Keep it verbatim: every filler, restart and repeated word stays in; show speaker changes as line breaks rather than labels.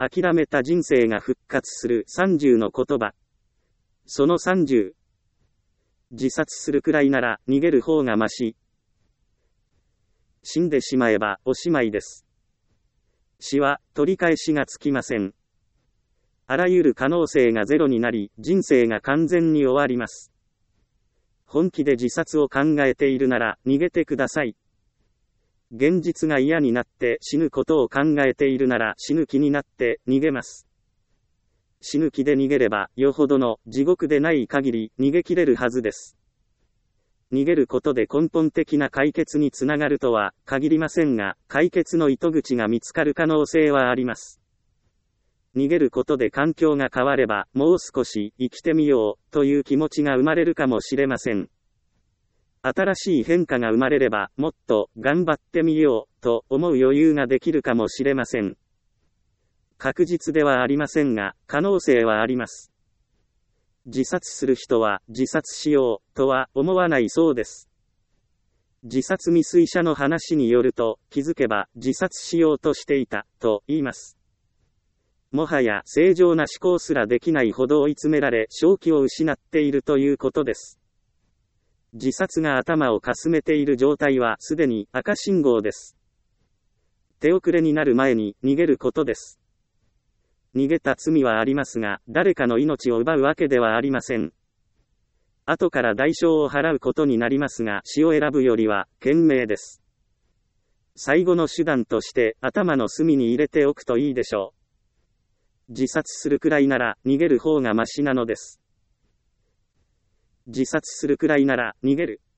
諦めた人生が復活するさんじゅうの言葉。そのさんじゅう。自殺するくらいなら逃げる方がまし。死んでしまえばおしまいです。死は取り返しがつきません。あらゆる可能性がゼロになり、人生が完全に終わります。本気で自殺を考えているなら逃げてください。現実が嫌になって死ぬことを考えているなら死ぬ気になって逃げます。死ぬ気で逃げればよほどの地獄でない限り逃げ切れるはずです。逃げることで根本的な解決につながるとは限りませんが、解決の糸口が見つかる可能性はあります。逃げることで環境が変われば、もう少し生きてみようという気持ちが生まれるかもしれません。新しい変化が生まれれば、もっと頑張ってみようと思う余裕ができるかもしれません。確実ではありませんが、可能性はあります。自殺する人は自殺しようとは思わないそうです。自殺未遂者の話によると、気づけば自殺しようとしていたと言います。もはや正常な思考すらできないほど追い詰められ正気を失っているということです。自殺が頭をかすめている状態はすでに赤信号です。手遅れになる前に逃げることです。逃げた罪はありますが、誰かの命を奪うわけではありません。後から代償を払うことになりますが、死を選ぶよりは賢明です。最後の手段として頭の隅に入れておくといいでしょう。自殺するくらいなら逃げる方がマシなのです。自殺するくらいなら逃げる。